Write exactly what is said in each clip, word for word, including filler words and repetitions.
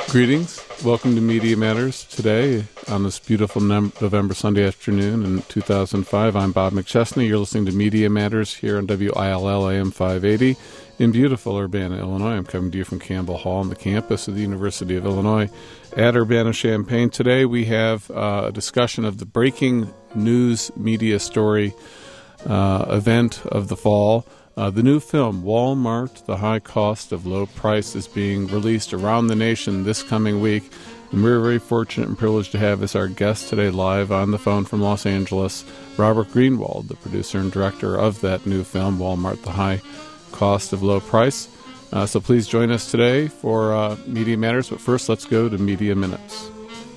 Greetings. Welcome to Media Matters. Today, on this beautiful November Sunday afternoon in two thousand five, I'm Bob McChesney. You're listening to Media Matters here on W I L L A M five eighty in beautiful Urbana, Illinois. I'm coming to you from Campbell Hall on the campus of the University of Illinois at Urbana-Champaign. Today, we have uh, a discussion of the breaking news media story uh, event of the fall. Uh, the new film, Walmart, The High Cost of Low Price, is being released around the nation this coming week. And we're very fortunate and privileged to have as our guest today live on the phone from Los Angeles, Robert Greenwald, the producer and director of that new film, Walmart, The High Cost of Low Price. Uh, so please join us today for uh, Media Matters. But first, let's go to Media Minutes.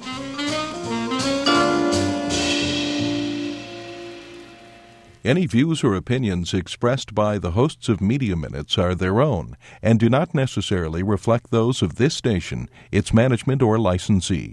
Any views or opinions expressed by the hosts of Media Minutes are their own and do not necessarily reflect those of this station, its management, or licensee.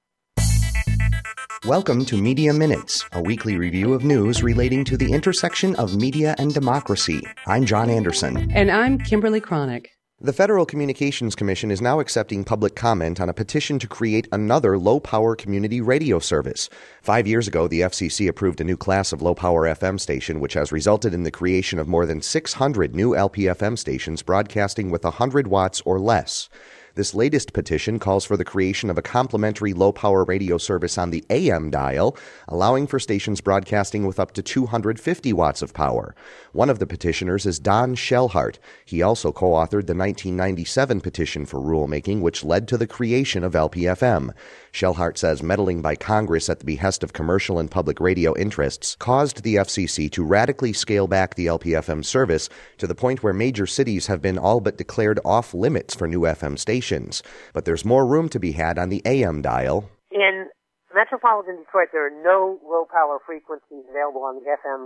Welcome to Media Minutes, a weekly review of news relating to the intersection of media and democracy. I'm John Anderson. And I'm Kimberly Cronick. The Federal Communications Commission is now accepting public comment on a petition to create another low-power community radio service. Five years ago, the F C C approved a new class of low-power F M station, which has resulted in the creation of more than six hundred new L P F M stations broadcasting with one hundred watts or less. This latest petition calls for the creation of a complementary low-power radio service on the A M dial, allowing for stations broadcasting with up to two hundred fifty watts of power. One of the petitioners is Don Shellhart. He also co-authored the nineteen ninety-seven petition for rulemaking, which led to the creation of L P F M. Shellhart says meddling by Congress at the behest of commercial and public radio interests caused the F C C to radically scale back the L P F M service to the point where major cities have been all but declared off limits for new F M stations. But there's more room to be had on the A M dial. In metropolitan Detroit, there are no low-power frequencies available on the F M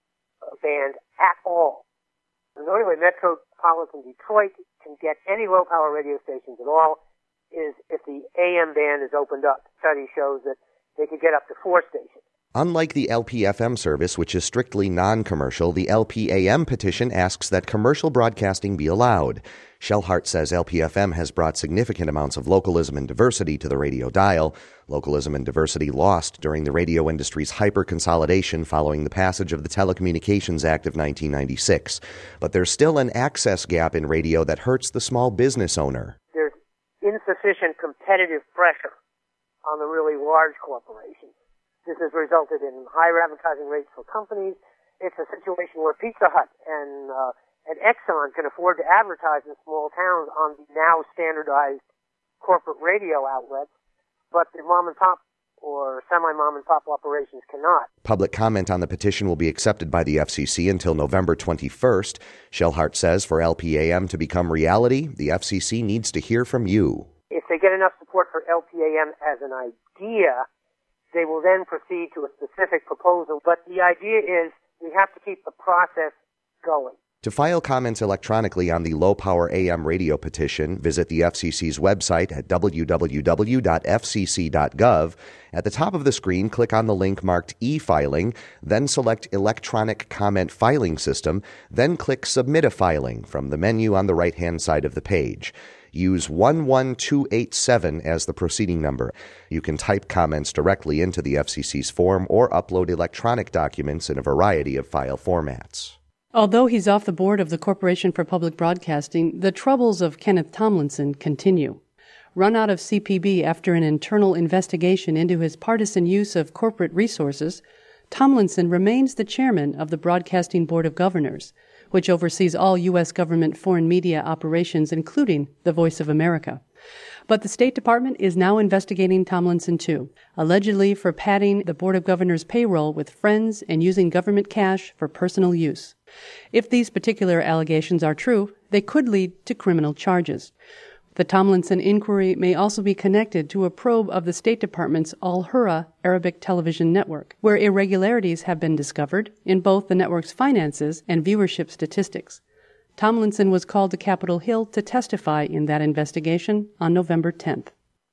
band at all. The only way metropolitan Detroit can get any low-power radio stations at all is if the A M band is opened up. Study shows that they could get up to four stations. Unlike the L P F M service, which is strictly non-commercial, the L P A M petition asks that commercial broadcasting be allowed. Shellhart says L P F M has brought significant amounts of localism and diversity to the radio dial. Localism and diversity lost during the radio industry's hyper-consolidation following the passage of the Telecommunications Act of nineteen ninety-six. But there's still an access gap in radio that hurts the small business owner. There's insufficient competitive pressure on the really large corporations. This has resulted in higher advertising rates for companies. It's a situation where Pizza Hut and uh, and Exxon can afford to advertise in small towns on the now standardized corporate radio outlets, but the mom and pop or semi-mom and pop operations cannot. Public comment on the petition will be accepted by the F C C until November twenty-first. Shellhart says for L P A M to become reality, the F C C needs to hear from you. If they get enough support for L P A M as an idea, they will then proceed to a specific proposal. But the idea is we have to keep the process going. To file comments electronically on the low-power A M radio petition, visit the F C C's website at w w w dot f c c dot gov. At the top of the screen, click on the link marked e-filing, then select Electronic Comment Filing System, then click Submit a Filing from the menu on the right-hand side of the page. Use one one two eight seven as the proceeding number. You can type comments directly into the F C C's form or upload electronic documents in a variety of file formats. Although he's off the board of the Corporation for Public Broadcasting, the troubles of Kenneth Tomlinson continue. Run out of C P B after an internal investigation into his partisan use of corporate resources, Tomlinson remains the chairman of the Broadcasting Board of Governors, which oversees all U S government foreign media operations, including the Voice of America. But the State Department is now investigating Tomlinson, too, allegedly for padding the Board of Governors' payroll with friends and using government cash for personal use. If these particular allegations are true, they could lead to criminal charges. The Tomlinson inquiry may also be connected to a probe of the State Department's Al Hurra Arabic television network, where irregularities have been discovered in both the network's finances and viewership statistics. Tomlinson was called to Capitol Hill to testify in that investigation on November tenth.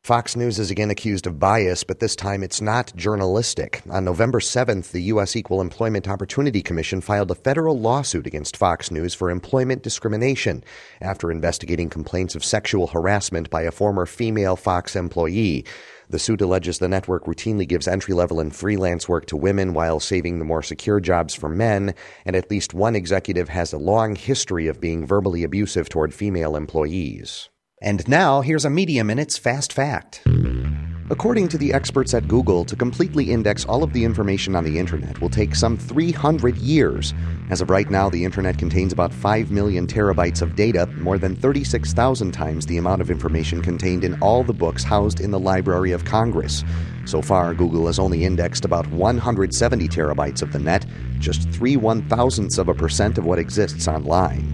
Fox News is again accused of bias, but this time it's not journalistic. On November seventh, the U S Equal Employment Opportunity Commission filed a federal lawsuit against Fox News for employment discrimination after investigating complaints of sexual harassment by a former female Fox employee. The suit alleges the network routinely gives entry-level and freelance work to women while saving the more secure jobs for men, and at least one executive has a long history of being verbally abusive toward female employees. And now, here's a Media Minute's Fast Fact. According to the experts at Google, to completely index all of the information on the Internet will take some three hundred years. As of right now, the Internet contains about five million terabytes of data, more than thirty-six thousand times the amount of information contained in all the books housed in the Library of Congress. So far, Google has only indexed about one hundred seventy terabytes of the net, just three one-thousandths of a percent of what exists online.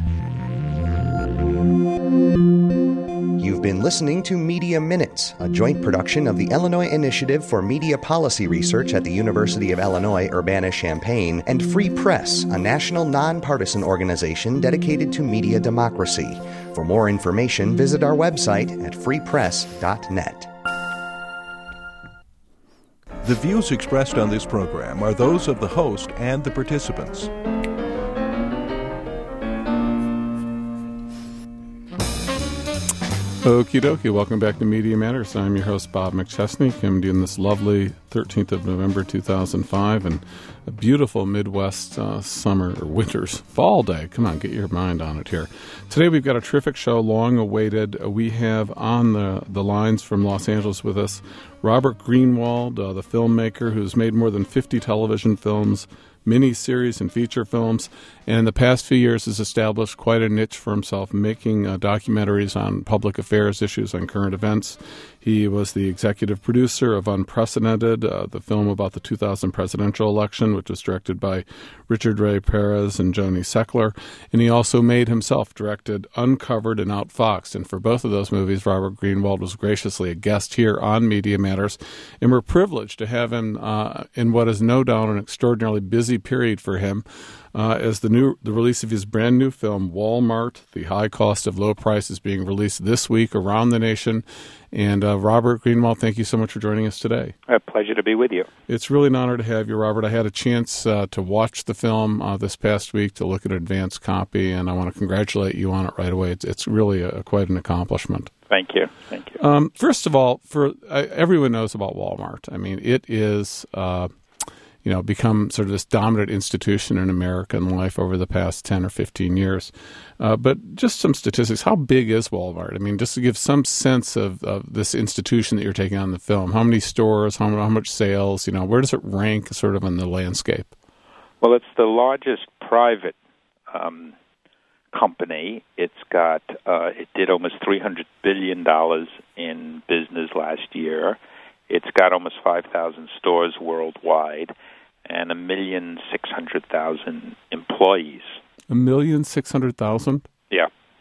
You've been listening to Media Minutes, a joint production of the Illinois Initiative for Media Policy Research at the University of Illinois Urbana-Champaign and Free Press, a national nonpartisan organization dedicated to media democracy. For more information, visit our website at free press dot net. The views expressed on this program are those of the host and the participants. Okie dokie, welcome back to Media Matters. I'm your host, Bob McChesney, coming to you on this lovely thirteenth of November, two thousand five, and a beautiful Midwest uh, summer, or winter's fall day. Come on, get your mind on it here. Today we've got a terrific show, long awaited. We have on the, the lines from Los Angeles with us Robert Greenwald, uh, the filmmaker who's made more than fifty television films, mini-series and feature films, and in the past few years has established quite a niche for himself, making uh, documentaries on public affairs issues, on current events. He was the executive producer of Unprecedented, uh, the film about the two thousand presidential election, which was directed by Richard Ray Perez and Joni Seckler. And he also made himself, directed Uncovered and Outfoxed. And for both of those movies, Robert Greenwald was graciously a guest here on Media Matters. And we're privileged to have him uh, in what is no doubt an extraordinarily busy period for him. Uh, as the new the release of his brand new film, Walmart, The High Cost of Low Prices, being released this week around the nation. And uh, Robert Greenwald, thank you so much for joining us today. A pleasure to be with you. It's really an honor to have you, Robert. I had a chance uh, to watch the film uh, this past week, to look at an advanced copy, and I want to congratulate you on it right away. It's, it's really a, quite an accomplishment. Thank you. Thank you. Um, first of all, for uh, everyone knows about Walmart. I mean, it is... Uh, you know, become sort of this dominant institution in American life over the past ten or fifteen years. Uh, but just some statistics. How big is Walmart? I mean, just to give some sense of, of this institution that you're taking on the film. How many stores, how, how much sales, you know, where does it rank sort of in the landscape? Well, it's the largest private um, company. It's got, uh, it did almost three hundred billion dollars in business last year. It's got almost five thousand stores worldwide and a million six hundred thousand employees. A million six hundred thousand? Yeah.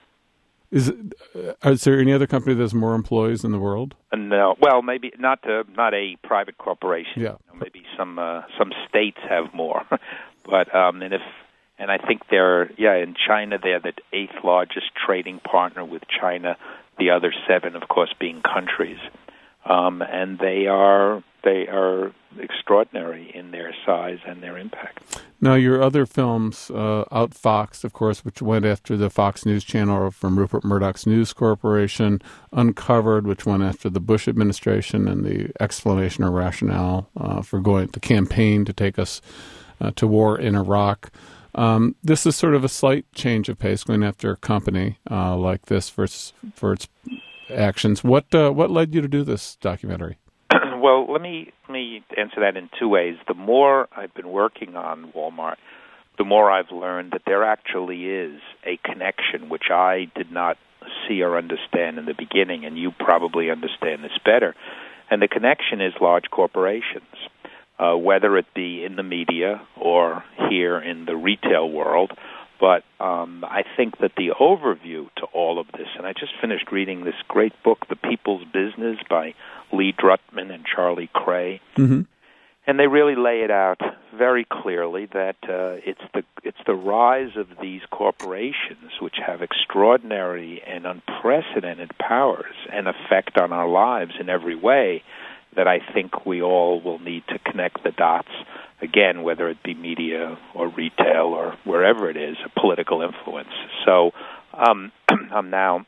Is it, uh, is there any other company that has more employees in the world? Uh, no. Well, maybe not a, not a private corporation. Yeah. You know, maybe some uh, some states have more, but um, and if and I think they're yeah in China they're the eighth largest trading partner with China. The other seven, of course, being countries. Um, and they are they are extraordinary in their size and their impact. Now, your other films, uh, Outfoxed, of course, which went after the Fox News Channel from Rupert Murdoch's News Corporation, Uncovered, which went after the Bush administration and the explanation or rationale uh, for going the campaign to take us uh, to war in Iraq. Um, this is sort of a slight change of pace, going after a company uh, like this for its, for its actions. What uh, what led you to do this documentary? Well, let me let me answer that in two ways. The more I've been working on Walmart, the more I've learned that there actually is a connection which I did not see or understand in the beginning, and you probably understand this better. And the connection is large corporations, uh, whether it be in the media or here in the retail world. But um, I think that the overview to all of this, and I just finished reading this great book, The People's Business, by Lee Drutman and Charlie Cray, mm-hmm. and they really lay it out very clearly that uh, it's the it's the rise of these corporations, which have extraordinary and unprecedented powers and effect on our lives in every way, that I think we all will need to connect the dots, again, whether it be media or retail or wherever it is, a political influence. So um, I'm now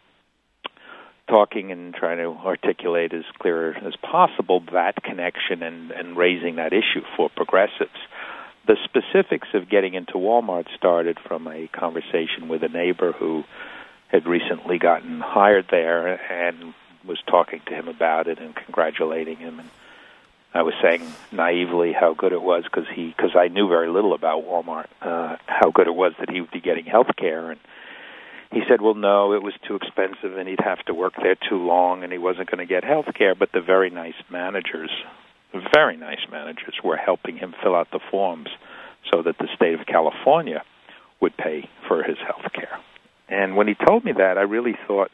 talking and trying to articulate as clear as possible that connection and, and raising that issue for progressives. The specifics of getting into Walmart started from a conversation with a neighbor who had recently gotten hired there and was talking to him about it and congratulating him. And I was saying naively how good it was because he, because I knew very little about Walmart, uh, how good it was that he would be getting health care. And he said, well, no, it was too expensive and he'd have to work there too long and he wasn't going to get health care. But the very nice managers, very nice managers, were helping him fill out the forms so that the state of California would pay for his health care. And when he told me that, I really thought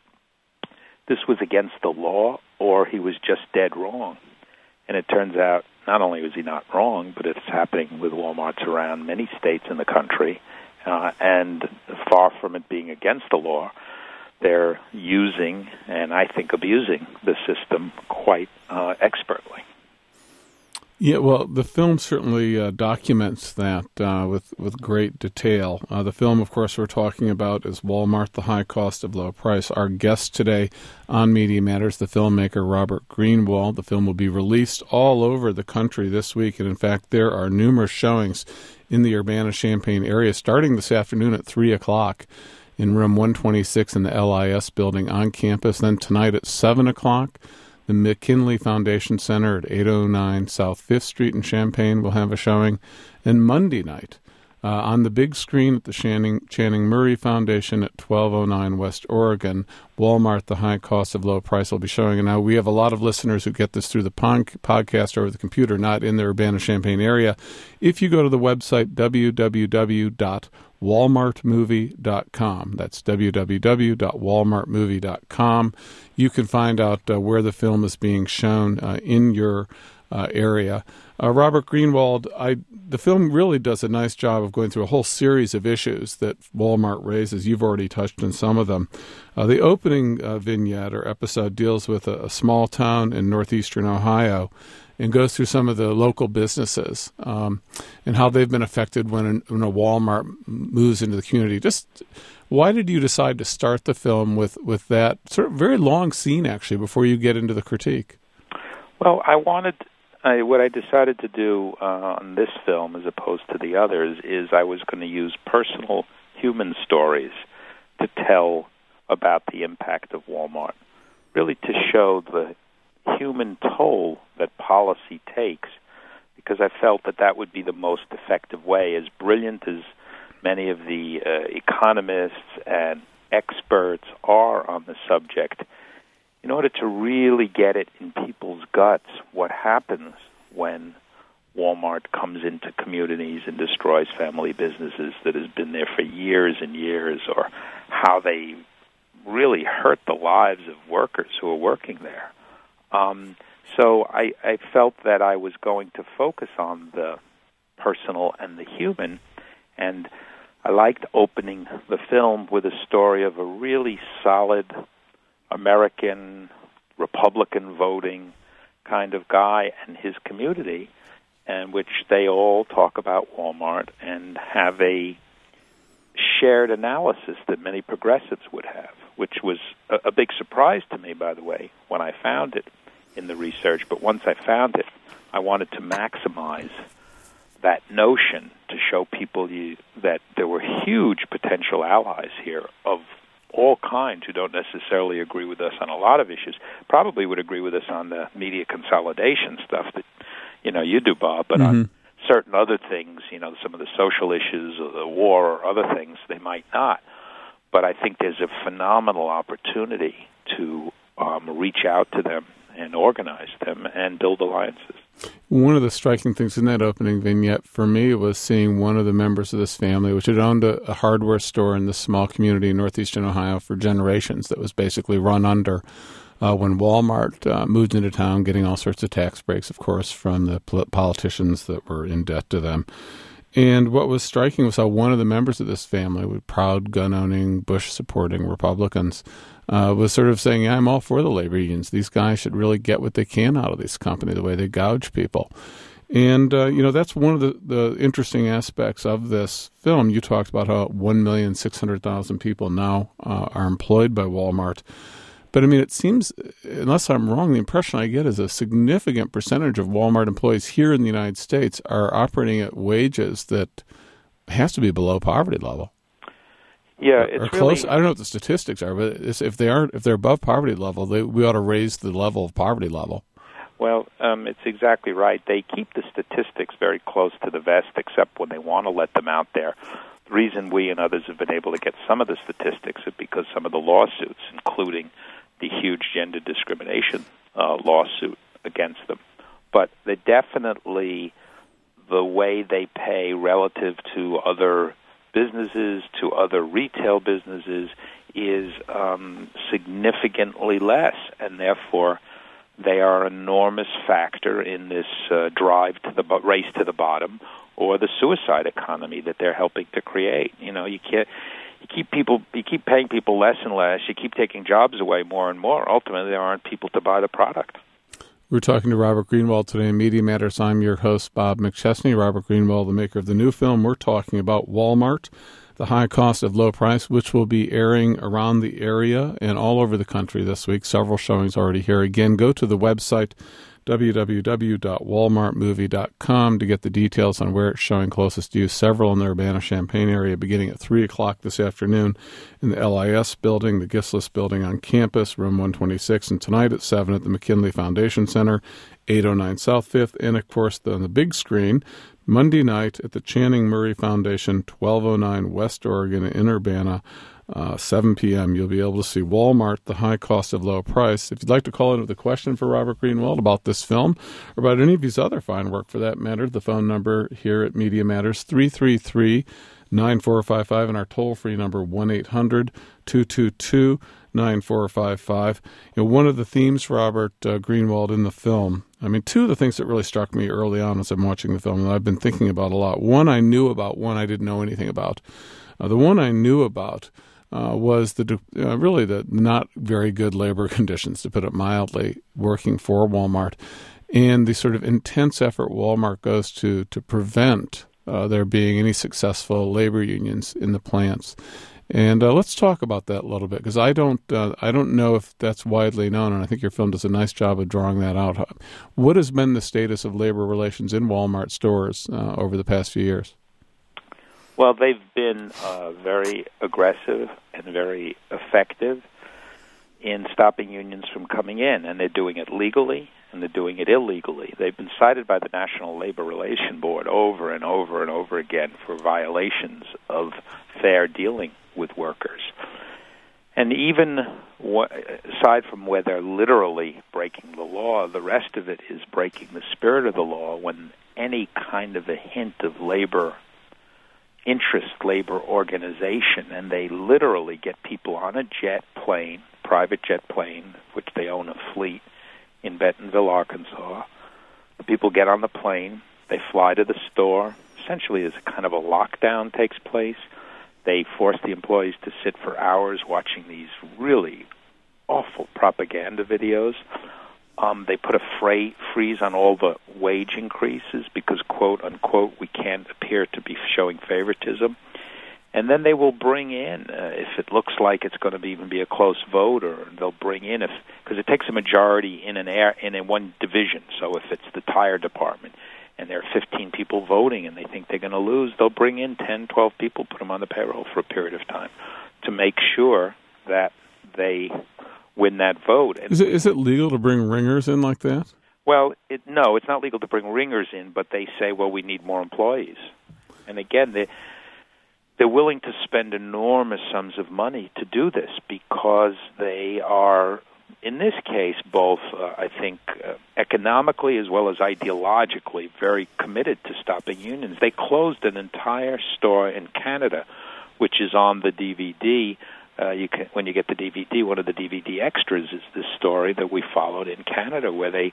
this was against the law or he was just dead wrong. And it turns out not only was he not wrong, but it's happening with Walmarts around many states in the country. Uh, and far from it being against the law, they're using, and I think abusing, the system quite uh, expertly. Yeah, well, the film certainly uh, documents that uh, with with great detail. Uh, the film, of course, we're talking about is Walmart, The High Cost of Low Price. Our guest today on Media Matters, the filmmaker Robert Greenwald. The film will be released all over the country this week, and in fact, there are numerous showings in the Urbana-Champaign area, starting this afternoon at three o'clock in room one twenty-six in the L I S building on campus. Then tonight at seven o'clock, the McKinley Foundation Center at eight oh nine South fifth Street in Champaign will have a showing. And Monday night, uh, on the big screen at the Channing, Channing Murray Foundation at twelve oh nine West Oregon, Walmart, The High Cost of Low Price will be showing. And now we have a lot of listeners who get this through the pon- podcast or over the computer, not in the Urbana-Champaign area. If you go to the website w w w dot walmart movie dot com, that's w w w dot walmart movie dot com, you can find out uh, where the film is being shown uh, in your uh, area. Uh, Robert Greenwald, I, the film really does a nice job of going through a whole series of issues that Walmart raises. You've already touched on some of them. Uh, the opening uh, vignette or episode deals with a, a small town in northeastern Ohio and goes through some of the local businesses um, and how they've been affected when, an, when a Walmart moves into the community. Just why did you decide to start the film with, with that sort of very long scene, actually, before you get into the critique? Well, I wanted... I, what I decided to do uh, on this film, as opposed to the others, is I was going to use personal human stories to tell about the impact of Walmart, really to show the human toll that policy takes, because I felt that that would be the most effective way. As brilliant as many of the uh, economists and experts are on the subject, in order to really get it in people's guts, what happens when Walmart comes into communities and destroys family businesses that has been there for years and years, or how they really hurt the lives of workers who are working there. Um, so I, I felt that I was going to focus on the personal and the human, and I liked opening the film with a story of a really solid American Republican voting kind of guy and his community, in which they all talk about Walmart and have a shared analysis that many progressives would have, which was a, a big surprise to me, by the way, when I found it in the research. But once I found it, I wanted to maximize that notion to show people you, that there were huge potential allies here of all kinds who don't necessarily agree with us on a lot of issues, probably would agree with us on the media consolidation stuff that, you know, you do, Bob, but mm-hmm. on certain other things, you know, some of the social issues or the war or other things, they might not. But I think there's a phenomenal opportunity to um, reach out to them and organize them and build alliances. One of the striking things in that opening vignette for me was seeing one of the members of this family, which had owned a, a hardware store in this small community in northeastern Ohio for generations that was basically run under uh, when Walmart uh, moved into town, getting all sorts of tax breaks, of course, from the politicians that were in debt to them. And what was striking was how one of the members of this family, with proud gun-owning, Bush-supporting Republicans, uh, was sort of saying, yeah, I'm all for the labor unions. These guys should really get what they can out of this company, the way they gouge people. And, uh, you know, that's one of the, the interesting aspects of this film. You talked about how one million six hundred thousand people now uh, are employed by Walmart. But, I mean, it seems, unless I'm wrong, the impression I get is a significant percentage of Walmart employees here in the United States are operating at wages that has to be below poverty level. Yeah, or, it's or close. really, I don't know what the statistics are, but it's, if they aren't, if they're above poverty level, they, we ought to raise the level of poverty level. Well, um, it's exactly right. They keep the statistics very close to the vest, except when they want to let them out there. The reason we and others have been able to get some of the statistics is because some of the lawsuits, including the huge gender discrimination uh, lawsuit against them. But they definitely, the way they pay relative to other businesses, to other retail businesses, is um, significantly less, and therefore they are an enormous factor in this uh, drive to the bo- race to the bottom, or the suicide economy that they're helping to create. You know, you can't. You keep people, you keep paying people less and less. You keep taking jobs away more and more. Ultimately, there aren't people to buy the product. We're talking to Robert Greenwald today in Media Matters. I'm your host, Bob McChesney. Robert Greenwald, the maker of the new film. We're talking about Walmart, The High Cost of Low Price, which will be airing around the area and all over the country this week. Several showings already here. Again, go to the website, w w w dot walmart movie dot com, to get the details on where it's showing closest to you. Several in the Urbana-Champaign area beginning at three o'clock this afternoon in the L I S building, the Gislis building on campus, room one twenty-six, and tonight at seven at the McKinley Foundation Center, eight oh nine South fifth, and of course on the big screen, Monday night at the Channing Murray Foundation, twelve oh nine West Oregon in Urbana, Uh, seven p.m. You'll be able to see Walmart, The High Cost of Low Price. If you'd like to call in with a question for Robert Greenwald about this film or about any of his other fine work for that matter, the phone number here at Media Matters, three three three, nine four five five, and our toll-free number, one eight hundred, two two two, nine four five five. You know, one of the themes, Robert uh, Greenwald, in the film, I mean, two of the things that really struck me early on as I'm watching the film, and I've been thinking about a lot. One I knew about, one I didn't know anything about. Uh, the one I knew about Uh, was the uh, really the not very good labor conditions, to put it mildly, working for Walmart, and the sort of intense effort Walmart goes to to prevent uh, there being any successful labor unions in the plants. And uh, let's talk about that a little bit, because I don't uh, I don't know if that's widely known, and I think your film does a nice job of drawing that out. What has been the status of labor relations in Walmart stores uh, over the past few years? Well, they've been uh, very aggressive and very effective in stopping unions from coming in, and they're doing it legally and they're doing it illegally. They've been cited by the National Labor Relations Board over and over and over again for violations of fair dealing with workers. And even w- aside from where they're literally breaking the law, the rest of it is breaking the spirit of the law when any kind of a hint of labor interest, labor organization, and they literally get people on a jet plane, private jet plane, which they own a fleet in Bentonville, Arkansas. The people get on the plane, they fly to the store. Essentially, as a kind of a lockdown takes place. They force the employees to sit for hours watching these really awful propaganda videos. Um, they put a fra- freeze on all the wage increases because, quote, unquote, we can't appear to be showing favoritism. And then they will bring in, uh, if it looks like it's going to even be a close vote, or they'll bring in, if because it takes a majority in an air, in a one division. So if it's the tire department and there are fifteen people voting and they think they're going to lose, they'll bring in ten, twelve people, put them on the payroll for a period of time to make sure that they win that vote. And is it is it legal to bring ringers in like that? Well, it, no, it's not legal to bring ringers in, but they say, well, we need more employees. And again, they, they're willing to spend enormous sums of money to do this because they are, in this case, both, uh, I think, uh, economically as well as ideologically very committed to stopping unions. They closed an entire store in Canada, which is on the D V D. Uh, you can, when you get the D V D, one of the D V D extras is this story that we followed in Canada, where they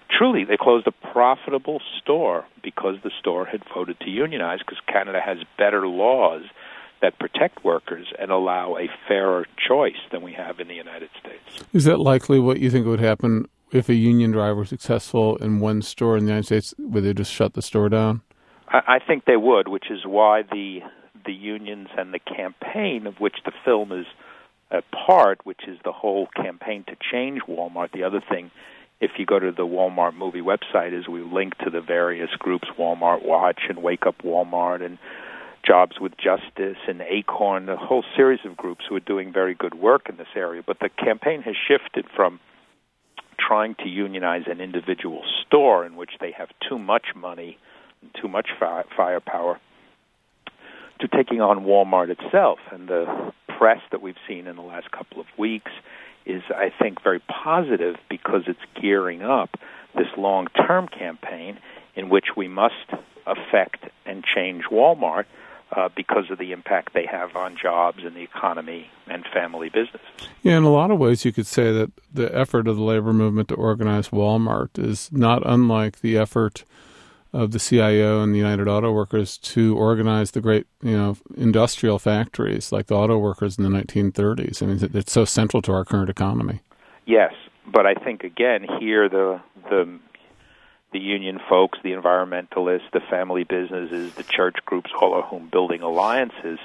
truly, they closed a profitable store because the store had voted to unionize, because Canada has better laws that protect workers and allow a fairer choice than we have in the United States. Is that likely what you think would happen if a union driver was successful in one store in the United States? Would they just shut the store down? I, I think they would, which is why the the unions and the campaign of which the film is a part, which is the whole campaign to change Walmart. The other thing, if you go to the Walmart movie website, is we link to the various groups, Walmart Watch and Wake Up Walmart and Jobs with Justice and Acorn, a whole series of groups who are doing very good work in this area. But the campaign has shifted from trying to unionize an individual store in which they have too much money and too much fi- firepower to taking on Walmart itself. And the press that we've seen in the last couple of weeks is, I think, very positive because it's gearing up this long-term campaign in which we must affect and change Walmart uh, because of the impact they have on jobs and the economy and family businesses. Yeah, in a lot of ways you could say that the effort of the labor movement to organize Walmart is not unlike the effort of the C I O and the United Auto Workers to organize the great, you know, industrial factories like the auto workers in the nineteen thirties. I mean, it's so central to our current economy. Yes, but I think, again, here the the the union folks, the environmentalists, the family businesses, the church groups, all of whom building alliances,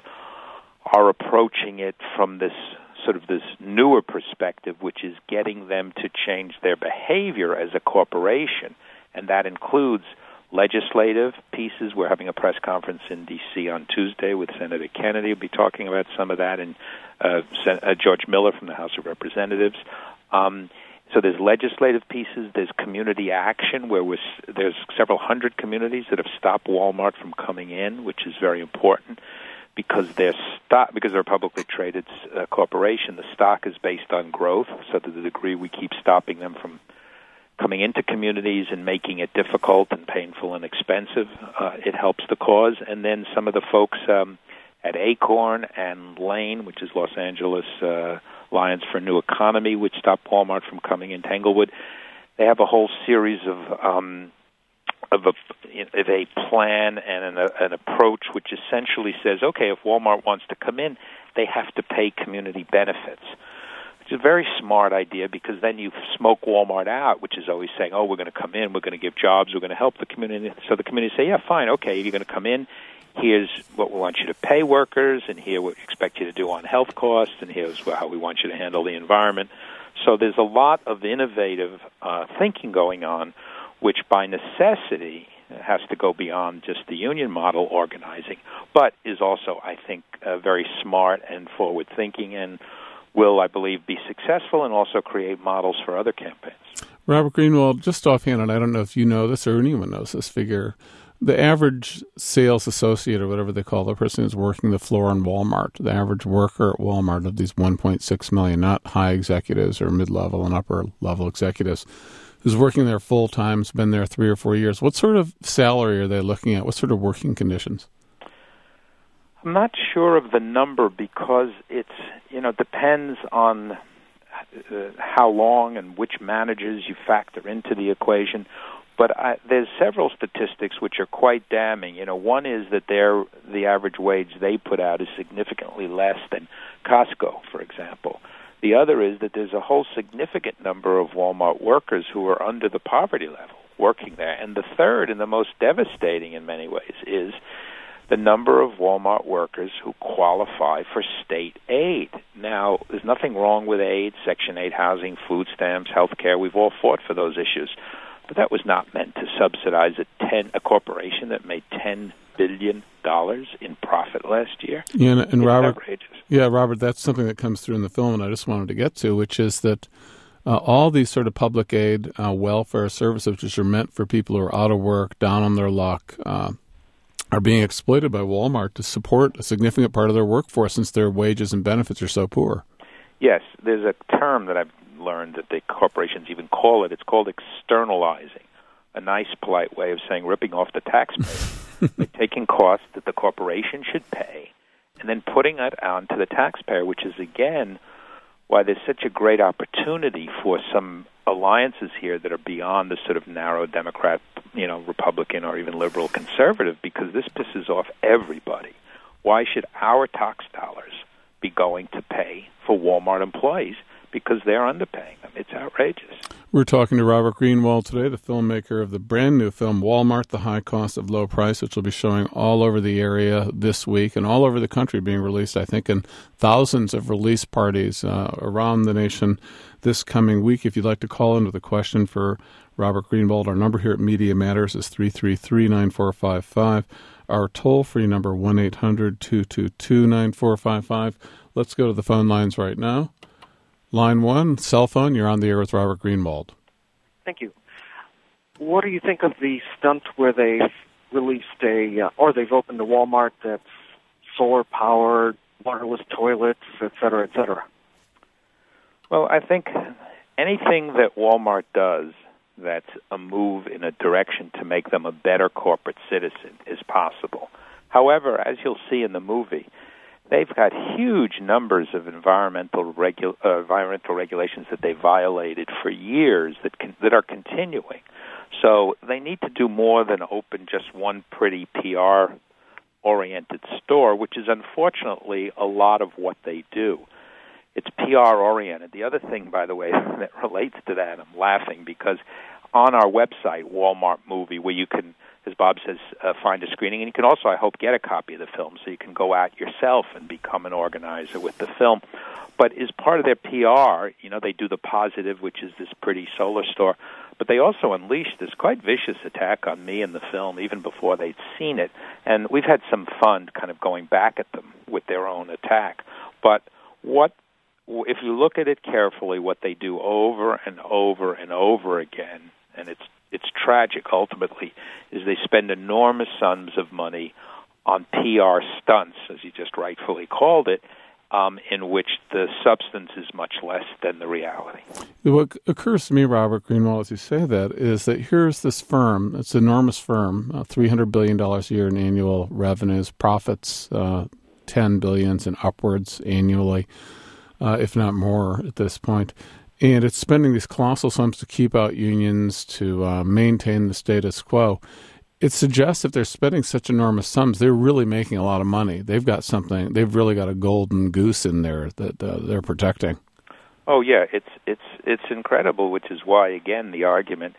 are approaching it from this sort of this newer perspective, which is getting them to change their behavior as a corporation, and that includes legislative pieces. We're having a press conference in D C on Tuesday with Senator Kennedy. We'll be talking about some of that, and uh, Sen- uh, George Miller from the House of Representatives. Um, so there's legislative pieces. There's community action, where we're, there's several hundred communities that have stopped Walmart from coming in, which is very important because they're stock, because they're a publicly traded uh, corporation. The stock is based on growth, so to the degree we keep stopping them from coming into communities and making it difficult and painful and expensive, uh, it helps the cause. And then some of the folks um, at Acorn and Lane, which is Los Angeles uh, Alliance for a New Economy, which stopped Walmart from coming into Englewood, they have a whole series of um, of, a, of a plan and an, an approach which essentially says, okay, if Walmart wants to come in, they have to pay community benefits. It's a very smart idea because then you smoke Walmart out, which is always saying, oh, we're going to come in, we're going to give jobs, we're going to help the community. So the community say, yeah, fine, okay, you're going to come in. Here's what we want you to pay workers, and here what we expect you to do on health costs, and here's how we want you to handle the environment. So there's a lot of innovative uh, thinking going on, which by necessity has to go beyond just the union model organizing, but is also, I think, uh, very smart and forward-thinking and will, I believe, be successful and also create models for other campaigns. Robert Greenwald, just offhand, and I don't know if you know this or anyone knows this figure, the average sales associate or whatever they call the person who's working the floor in Walmart, the average worker at Walmart of these one point six million, not high executives or mid-level and upper-level executives, who's working there full-time, has been there three or four years. What sort of salary are they looking at? What sort of working conditions? I'm not sure of the number because it's, you know, depends on uh, how long and which managers you factor into the equation. But I, there's several statistics which are quite damning. You know, one is that their the average wage they put out is significantly less than Costco, for example. The other is that there's a whole significant number of Walmart workers who are under the poverty level working there. And the third, and the most devastating in many ways, is the number of Walmart workers who qualify for state aid. Now, there's nothing wrong with aid, Section eight housing, food stamps, health care. We've all fought for those issues. But that was not meant to subsidize a, ten, a corporation that made ten billion dollars in profit last year. Yeah, and, and it's Robert, outrageous. Yeah, Robert, that's something that comes through in the film, and I just wanted to get to, which is that uh, all these sort of public aid uh, welfare services, which are meant for people who are out of work, down on their luck, uh, are being exploited by Walmart to support a significant part of their workforce since their wages and benefits are so poor. Yes, there's a term that I've learned that the corporations even call it. It's called externalizing, a nice, polite way of saying ripping off the taxpayer. By taking costs that the corporation should pay and then putting it on to the taxpayer, which is, again, why there's such a great opportunity for some alliances here that are beyond the sort of narrow Democrat, you know, Republican or even liberal conservative, because this pisses off everybody. Why should our tax dollars be going to pay for Walmart employees because they're underpaying them? It's outrageous. We're talking to Robert Greenwald today, the filmmaker of the brand new film Walmart, The High Cost of Low Price, which will be showing all over the area this week and all over the country, being released, I think, in thousands of release parties uh, around the nation this coming week. If you'd like to call in with a question for Robert Greenwald, our number here at Media Matters is three three three, nine four five five. Our toll-free number, one eight hundred, two two two, nine four five five. Let's go to the phone lines right now. Line one, cell phone, you're on the air with Robert Greenwald. Thank you. What do you think of the stunt where they've released a, uh, or they've opened a Walmart that's solar-powered, waterless toilets, et cetera, et cetera? Well, I think anything that Walmart does that's a move in a direction to make them a better corporate citizen is possible. However, as you'll see in the movie, they've got huge numbers of environmental regu- uh, environmental regulations that they violated for years that can, that are continuing. So they need to do more than open just one pretty P R-oriented store, which is unfortunately a lot of what they do. It's P R-oriented. The other thing, by the way, that relates to that, I'm laughing because on our website, Walmart Movie, where you can, as Bob says, uh, find a screening, and you can also, I hope, get a copy of the film so you can go out yourself and become an organizer with the film. But as part of their P R, you know, they do the Positive, which is this pretty solar store, but they also unleashed this quite vicious attack on me in the film even before they'd seen it, and we've had some fun kind of going back at them with their own attack. But what if you look at it carefully, what they do over and over and over again, and it's it's tragic ultimately, is they spend enormous sums of money on P R stunts, as you just rightfully called it, um, in which the substance is much less than the reality. What occurs to me, Robert Greenwald, as you say that, is that here's this firm, it's an enormous firm, uh, three hundred billion dollars a year in annual revenues, profits uh, ten billion dollars and upwards annually. Uh, if not more at this point. And it's spending these colossal sums to keep out unions, to uh, maintain the status quo. It suggests if they're spending such enormous sums, they're really making a lot of money. They've got something, they've really got a golden goose in there that uh, they're protecting. Oh, yeah, it's it's it's incredible, which is why, again, the argument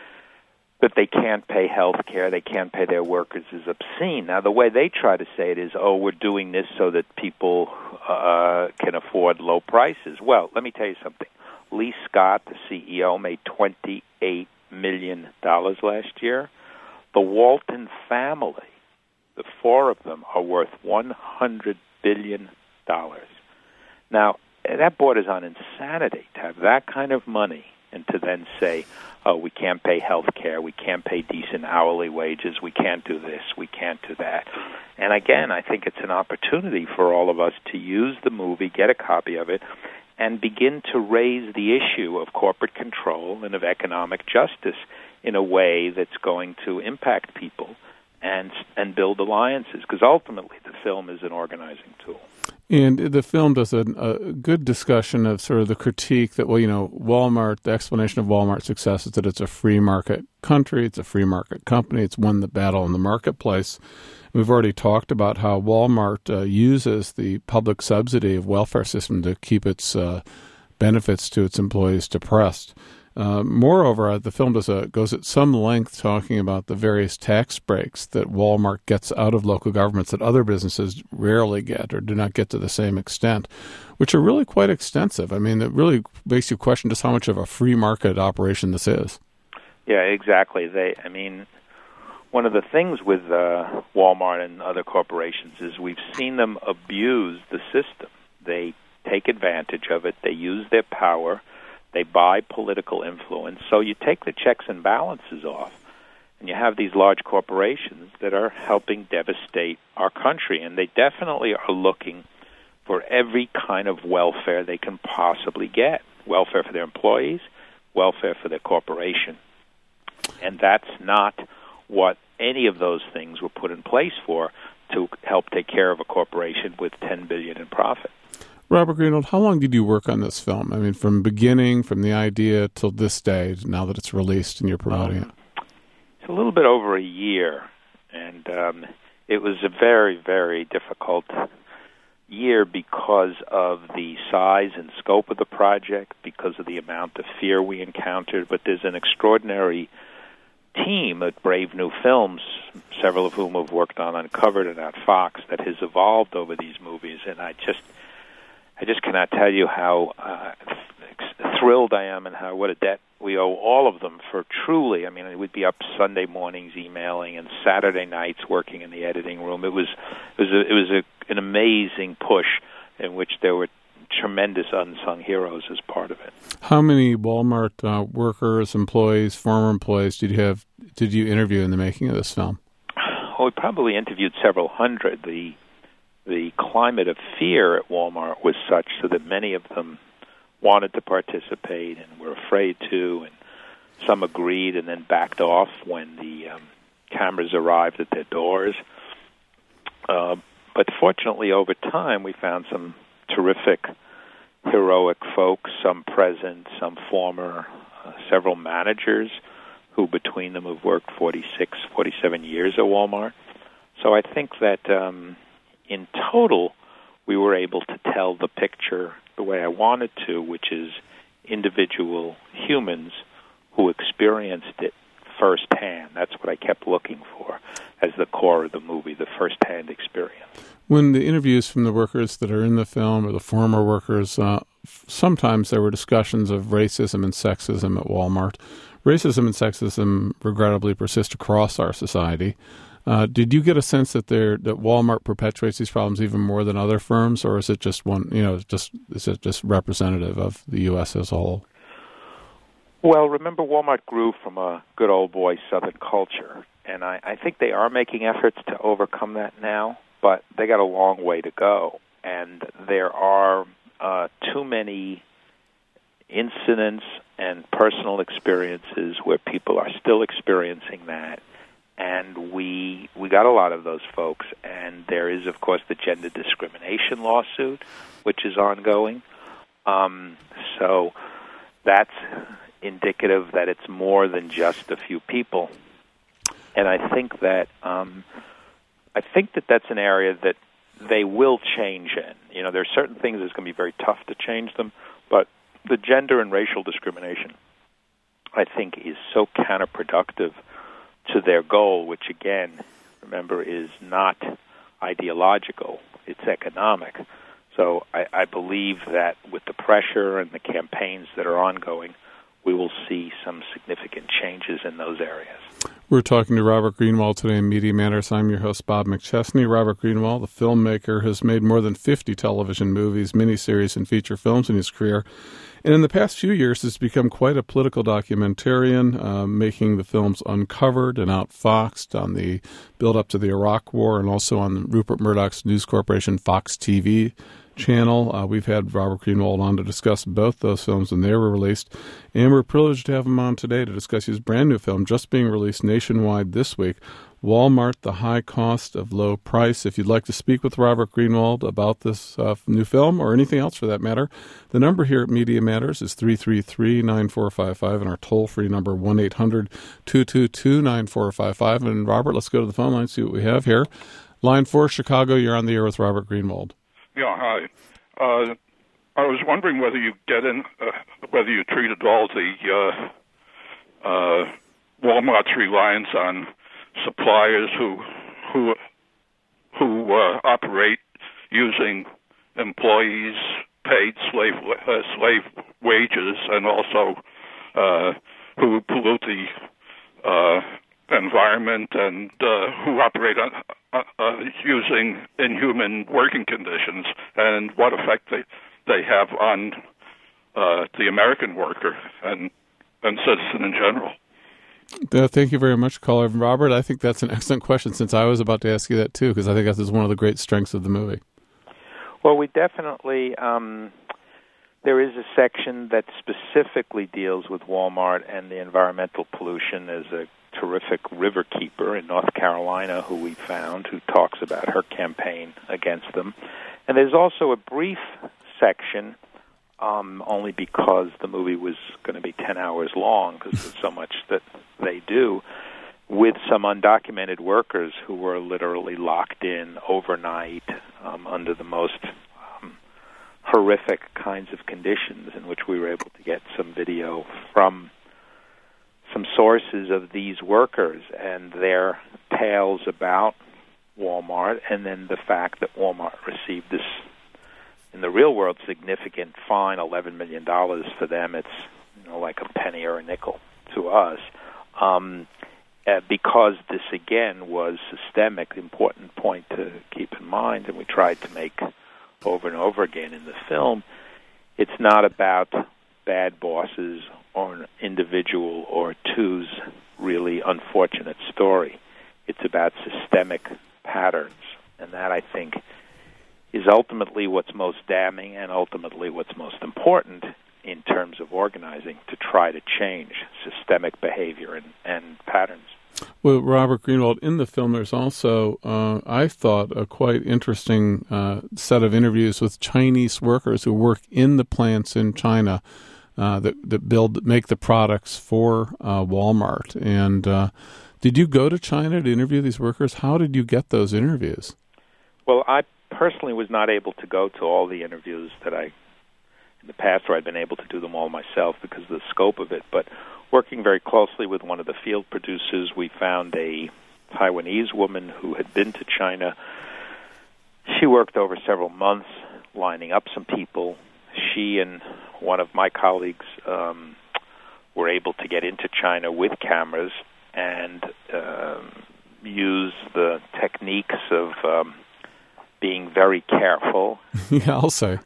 that they can't pay health care, they can't pay their workers is obscene. Now, the way they try to say it is, oh, we're doing this so that people uh, can afford low prices. Well, let me tell you something. Lee Scott, the C E O, made twenty-eight million dollars last year. The Walton family, the four of them, are worth one hundred billion dollars. Now, that borders on insanity to have that kind of money and to then say, oh, we can't pay health care, we can't pay decent hourly wages, we can't do this, we can't do that. And again, I think it's an opportunity for all of us to use the movie, get a copy of it, and begin to raise the issue of corporate control and of economic justice in a way that's going to impact people and and build alliances, because ultimately the film is an organizing tool. And the film does a, a good discussion of sort of the critique that, well, you know, Walmart, the explanation of Walmart's success is that it's a free market country, it's a free market company, it's won the battle in the marketplace. We've already talked about how Walmart uh, uses the public subsidy of welfare system to keep its uh, benefits to its employees depressed. Uh, moreover, uh, the film does a, goes at some length talking about the various tax breaks that Walmart gets out of local governments that other businesses rarely get or do not get to the same extent, which are really quite extensive. I mean, it really makes you question just how much of a free market operation this is. Yeah, exactly. They, I mean, one of the things with uh, Walmart and other corporations is we've seen them abuse the system. They take advantage of it. They use their power. They buy political influence. So you take the checks and balances off, and you have these large corporations that are helping devastate our country. And they definitely are looking for every kind of welfare they can possibly get. Welfare for their employees, welfare for their corporation. And that's not what any of those things were put in place for, to help take care of a corporation with ten billion dollars in profit. Robert Greenwald, how long did you work on this film? I mean, from beginning, from the idea till this day, now that it's released and you're promoting um, it? It's a little bit over a year, and um, it was a very, very difficult year because of the size and scope of the project, because of the amount of fear we encountered. But there's an extraordinary team at Brave New Films, several of whom have worked on Uncovered and at Fox, that has evolved over these movies, and I just I just cannot tell you how uh, thrilled I am and how what a debt we owe all of them for truly. I mean, we'd be up Sunday mornings emailing and Saturday nights working in the editing room. It was it was a, it was a, an amazing push in which there were tremendous unsung heroes as part of it. How many Walmart uh, workers, employees, former employees did you have? Did you interview in the making of this film? Well, we probably interviewed several hundred. The the climate of fear at Walmart was such so that many of them wanted to participate and were afraid to, and some agreed and then backed off when the um, cameras arrived at their doors. Uh, but fortunately, over time, we found some terrific, heroic folks, some present, some former, uh, several managers who between them have worked forty-six, forty-seven years at Walmart. So I think that um, in total, we were able to tell the picture the way I wanted to, which is individual humans who experienced it firsthand. That's what I kept looking for as the core of the movie, the firsthand experience. When the interviews from the workers that are in the film or the former workers, uh, sometimes there were discussions of racism and sexism at Walmart. Racism and sexism regrettably persist across our society. Uh, did you get a sense that there that Walmart perpetuates these problems even more than other firms, or is it just one? You know, just is it just representative of the U S as a whole? Well, remember, Walmart grew from a good old boy Southern culture, and I, I think they are making efforts to overcome that now, but they got a long way to go, and there are uh, too many incidents and personal experiences where people are still experiencing that. And we we got a lot of those folks, and there is, of course, the gender discrimination lawsuit, which is ongoing. Um, so that's indicative that it's more than just a few people. And I think that um, I think that that's an area that they will change in. You know, there are certain things that's going to be very tough to change them, but the gender and racial discrimination, I think, is so counterproductive to their goal, which, again, remember, is not ideological. It's economic. So I, I believe that with the pressure and the campaigns that are ongoing, we will see some significant changes in those areas. We're talking to Robert Greenwald today in Media Matters. I'm your host, Bob McChesney. Robert Greenwald, the filmmaker, has made more than fifty television movies, miniseries, and feature films in his career. And in the past few years, has become quite a political documentarian, uh, making the films Uncovered and Outfoxed on the build-up to the Iraq War, and also on Rupert Murdoch's News Corporation Fox T V channel. Uh, we've had Robert Greenwald on to discuss both those films when they were released, and we're privileged to have him on today to discuss his brand new film just being released nationwide this week, Walmart, The High Cost of Low Price. If you'd like to speak with Robert Greenwald about this uh, new film or anything else for that matter, the number here at Media Matters is three three three, nine four five five, and our toll-free number one eight hundred, two two two, nine four five five. And Robert, let's go to the phone line and see what we have here. Line four, Chicago, you're on the air with Robert Greenwald. Yeah, hi. Uh, I was wondering whether you get in, uh, whether you treat at all the uh, uh, Walmart's reliance on suppliers who who who uh, operate using employees paid slave uh, slave wages, and also uh, who pollute the uh, environment, and uh, who operate on, uh, uh, using inhuman working conditions, and what effect they they have on uh, the American worker and and citizen in general. Uh, thank you very much, caller Robert. I think that's an excellent question, since I was about to ask you that too, because I think that is one of the great strengths of the movie. Well, we definitely um, there is a section that specifically deals with Walmart and the environmental pollution. There's a terrific riverkeeper in North Carolina who we found, who talks about her campaign against them. And there's also a brief section, um, only because the movie was going to be ten hours long, because there's so much that they do, with some undocumented workers who were literally locked in overnight um, under the most um, horrific kinds of conditions, in which we were able to get some video from some sources of these workers and their tales about Walmart, and then the fact that Walmart received this, in the real world, significant fine, eleven million dollars. For them, it's, you know, like a penny or a nickel to us, um, uh, because this, again, was systemic. The important point to keep in mind, and we tried to make over and over again in the film, it's not about bad bosses or an individual or two's really unfortunate story. It's about systemic patterns, and that, I think, is ultimately what's most damning and ultimately what's most important in terms of organizing to try to change systemic behavior and, and patterns. Well, Robert Greenwald, in the film there's also, uh, I thought, a quite interesting uh, set of interviews with Chinese workers who work in the plants in China uh, that, that build, make the products for uh, Walmart. And uh, did you go to China to interview these workers? How did you get those interviews? Well, I personally was not able to go to all the interviews that I, in the past, where I'd been able to do them all myself because of the scope of it. But working very closely with one of the field producers, we found a Taiwanese woman who had been to China. She worked over several months lining up some people. She and one of my colleagues um, were able to get into China with cameras and um, use the techniques of um, being very careful. Yeah, I'll say.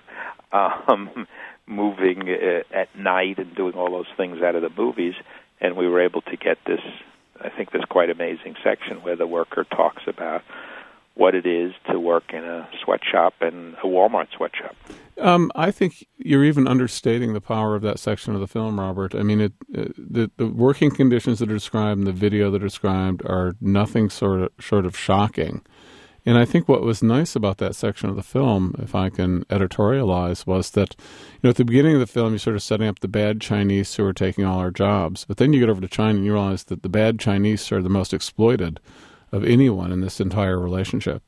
um, moving uh, at night and doing all those things out of the movies, and we were able to get this, I think, this quite amazing section where the worker talks about what it is to work in a sweatshop and a Walmart sweatshop. Um, I think you're even understating the power of that section of the film, Robert. I mean, it, it, the, the working conditions that are described in the video that are described are nothing sort of short of shocking. And I think what was nice about that section of the film, if I can editorialize, was that, you know, at the beginning of the film, you're sort of setting up the bad Chinese who are taking all our jobs. But then you get over to China and you realize that the bad Chinese are the most exploited of anyone in this entire relationship.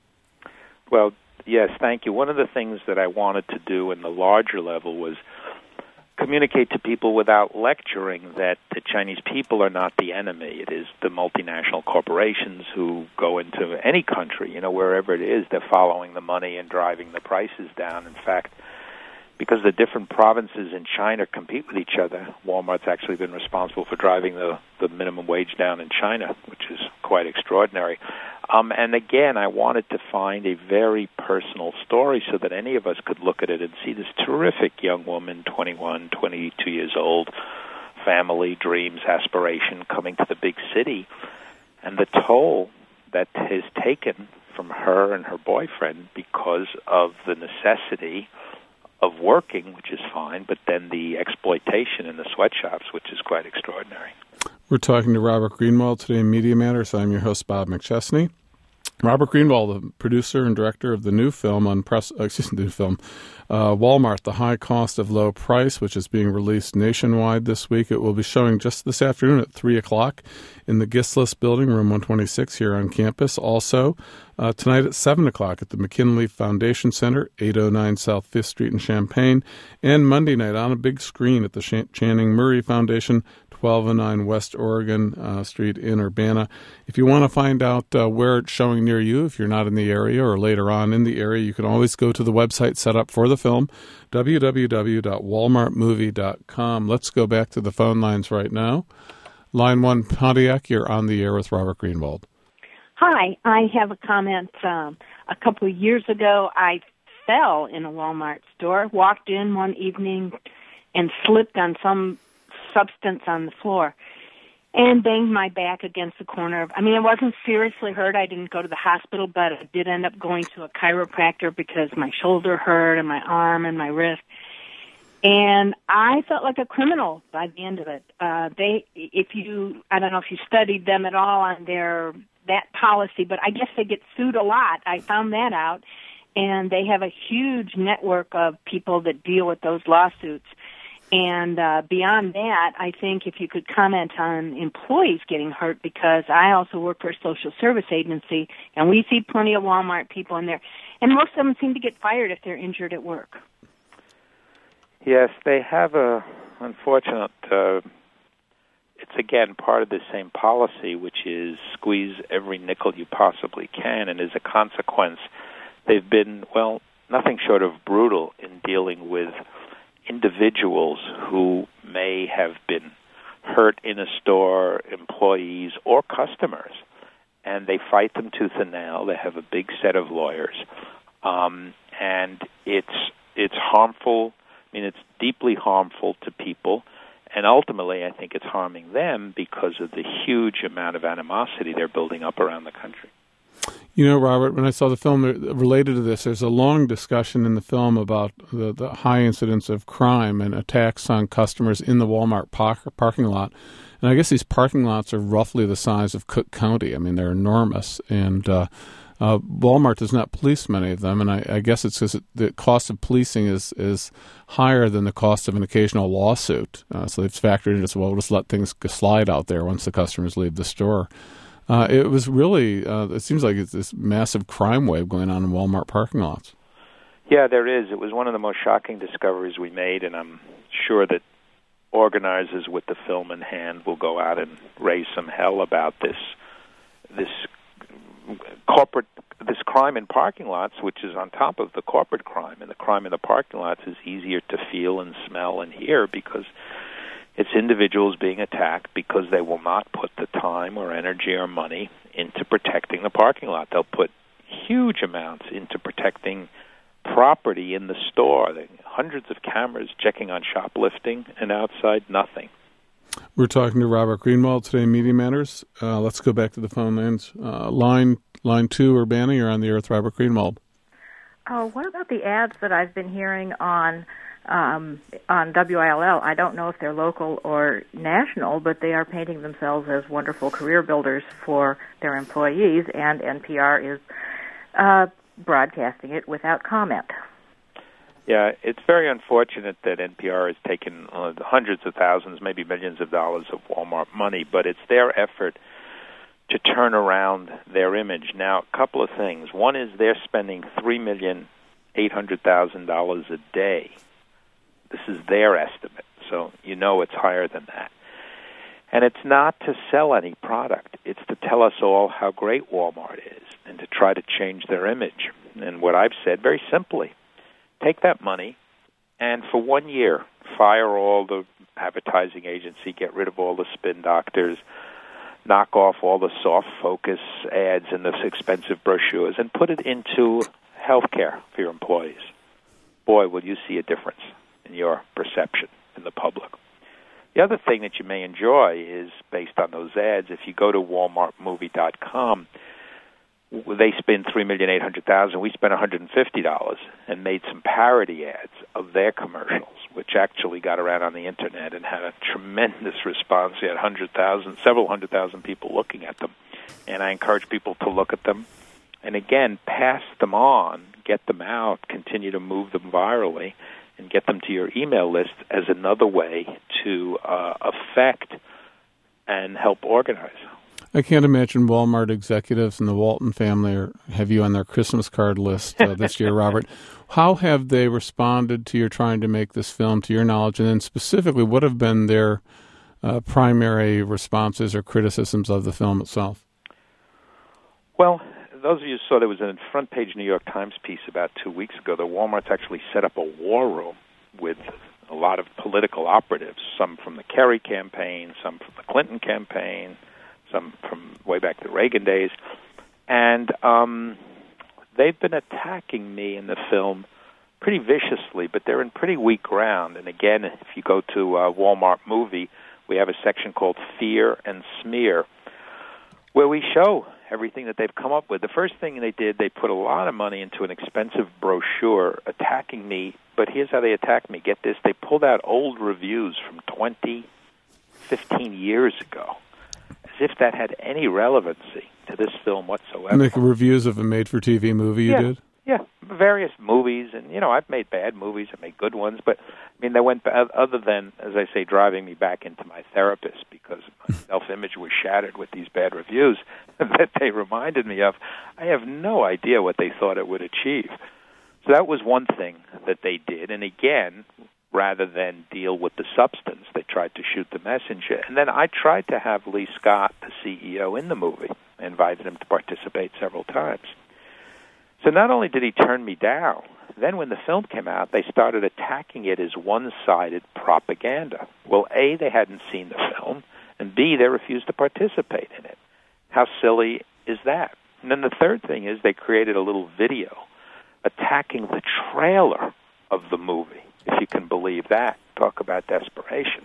Well, yes, thank you. One of the things that I wanted to do in the larger level was communicate to people without lecturing that the Chinese people are not the enemy. It is the multinational corporations who go into any country, you know, wherever it is, they're following the money and driving the prices down. In fact, because the different provinces in China compete with each other, Walmart's actually been responsible for driving the, the minimum wage down in China, which is quite extraordinary. Um, and again, I wanted to find a very personal story so that any of us could look at it and see this terrific young woman, twenty-one, twenty-two years old, family, dreams, aspiration, coming to the big city, and the toll that is taken from her and her boyfriend because of the necessity of working, which is fine, but then the exploitation in the sweatshops, which is quite extraordinary. We're talking to Robert Greenwald today in Media Matters. I'm your host, Bob McChesney. Robert Greenwald, the producer and director of the new film on press, excuse me, the new film, uh, Walmart: The High Cost of Low Price, which is being released nationwide this week. It will be showing just this afternoon at three o'clock in the Gislis Building, room one twenty-six here on campus. Also, uh, tonight at seven o'clock at the McKinley Foundation Center, eight oh nine South fifth Street in Champaign, and Monday night on a big screen at the Ch- Channing Murray Foundation, twelve oh nine West Oregon uh, Street in Urbana. If you want to find out uh, where it's showing near you, if you're not in the area or later on in the area, you can always go to the website set up for the film, w w w dot walmart movie dot com. Let's go back to the phone lines right now. Line one, Pontiac, you're on the air with Robert Greenwald. Hi, I have a comment. Um, a couple of years ago, I fell in a Walmart store, walked in one evening and slipped on some substance on the floor and banged my back against the corner of, I mean, I wasn't seriously hurt. I didn't go to the hospital, but I did end up going to a chiropractor because my shoulder hurt and my arm and my wrist. And I felt like a criminal by the end of it. Uh, they, if you, I don't know if you studied them at all on their, that policy, but I guess they get sued a lot. I found that out. and they have a huge network of people that deal with those lawsuits. And uh, beyond that, I think if you could comment on employees getting hurt, because I also work for a social service agency, and we see plenty of Walmart people in there, and most of them seem to get fired if they're injured at work. Yes, they have a unfortunate, uh, it's again part of the same policy, which is squeeze every nickel you possibly can, and as a consequence, they've been, well, nothing short of brutal in dealing with individuals who may have been hurt in a store, employees, or customers, and they fight them tooth and nail. They have a big set of lawyers, um, and it's it's harmful. I mean, it's deeply harmful to people, and ultimately, I think it's harming them because of the huge amount of animosity they're building up around the country. You know, Robert, when I saw the film related to this, there's a long discussion in the film about the, the high incidence of crime and attacks on customers in the Walmart par- parking lot. And I guess these parking lots are roughly the size of Cook County. I mean, they're enormous. And uh, uh, Walmart does not police many of them. And I, I guess it's because the cost of policing is, is higher than the cost of an occasional lawsuit. Uh, so they've factored in as well, we'll just let things slide out there once the customers leave the store. Uh, it was really, uh, it seems like it's this massive crime wave going on in Walmart parking lots. Yeah, there is. It was one of the most shocking discoveries we made, and I'm sure that organizers with the film in hand will go out and raise some hell about this this corporate, this crime in parking lots, which is on top of the corporate crime. And the crime in the parking lots is easier to feel and smell and hear because it's individuals being attacked because they will not put the time or energy or money into protecting the parking lot. They'll put huge amounts into protecting property in the store. Hundreds of cameras checking on shoplifting, and outside, nothing. We're talking to Robert Greenwald today, Media Matters. Uh, let's go back to the phone lines. Uh, line line two, Urbana, you're on the air with Robert Greenwald. Oh, what about the ads that I've been hearing on Um, on W I L L? I don't know if they're local or national, but they are painting themselves as wonderful career builders for their employees, and N P R is uh, broadcasting it without comment. Yeah, it's very unfortunate that N P R has taken uh, hundreds of thousands, maybe millions of dollars of Walmart money, but it's their effort to turn around their image. Now, a couple of things. One is they're spending three million eight hundred thousand dollars a day. This is their estimate, so you know it's higher than that. And it's not to sell any product. It's to tell us all how great Walmart is and to try to change their image. And what I've said, very simply, take that money and for one year, fire all the advertising agency, get rid of all the spin doctors, knock off all the soft focus ads and the expensive brochures, and put it into health care for your employees. Boy, will you see a difference in your perception in the public. The other thing that you may enjoy is, based on those ads, if you go to walmart movie dot com, they spend three million eight hundred thousand dollars. We spent one hundred fifty dollars and made some parody ads of their commercials, which actually got around on the Internet and had a tremendous response. We had one hundred thousand, several hundred thousand people looking at them. And I encourage people to look at them. And again, pass them on, get them out, continue to move them virally, and get them to your email list as another way to uh, affect and help organize. I can't imagine Walmart executives and the Walton family are, have you on their Christmas card list uh, this year, Robert. How have they responded to your trying to make this film, to your knowledge, and then specifically, what have been their uh, primary responses or criticisms of the film itself? Well, those of you who saw there was a front-page New York Times piece about two weeks ago that Walmart's actually set up a war room with a lot of political operatives, some from the Kerry campaign, some from the Clinton campaign, some from way back the Reagan days. And um, they've been attacking me in the film pretty viciously, but they're in pretty weak ground. And again, if you go to uh, Walmart Movie, we have a section called Fear and Smear, where we show everything that they've come up with. The first thing they did, they put a lot of money into an expensive brochure attacking me, but here's how they attacked me. Get this, they pulled out old reviews from twenty, fifteen years ago, as if that had any relevancy to this film whatsoever. Make reviews of a made-for-T V movie you yeah. did? Yeah, various movies, and, you know, I've made bad movies, I've made good ones, but, I mean, they went, other than, as I say, driving me back into my therapist because my self-image was shattered with these bad reviews that they reminded me of, I have no idea what they thought it would achieve. So that was one thing that they did, and again, rather than deal with the substance, they tried to shoot the messenger. And then I tried to have Lee Scott, the C E O, in the movie. I invited him to participate several times. So not only did he turn me down, then when the film came out, they started attacking it as one-sided propaganda. Well, A, they hadn't seen the film, and B, they refused to participate in it. How silly is that? And then the third thing is they created a little video attacking the trailer of the movie, if you can believe that. Talk about desperation.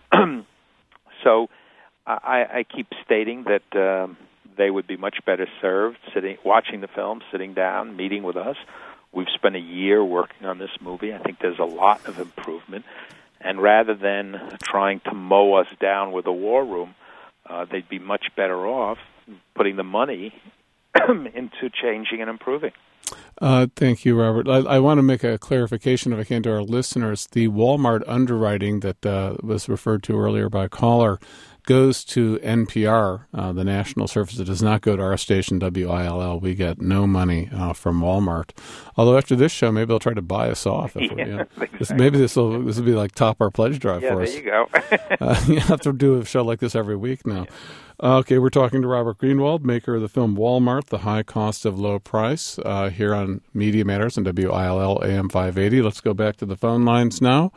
So I, I keep stating that um, they would be much better served sitting, watching the film, sitting down, meeting with us. We've spent a year working on this movie. I think there's a lot of improvement. And rather than trying to mow us down with a war room, uh, they'd be much better off putting the money into changing and improving. Uh, thank you, Robert. I, I want to make a clarification, if I can, to our listeners. The Walmart underwriting that uh, was referred to earlier by a caller goes to N P R, uh, the national service. It does not go to our station, W I L L. We get no money uh, from Walmart. Although after this show, maybe they'll try to buy us off. If yeah, we, you know, exactly. this, maybe this will this will be like top our pledge drive yeah, for us. Yeah, there you go. uh, you have to do a show like this every week now. Yeah. Uh, okay, we're talking to Robert Greenwald, maker of the film Walmart, The High Cost of Low Price, uh, here on Media Matters on W I L L A M five eighty. Let's go back to the phone lines now.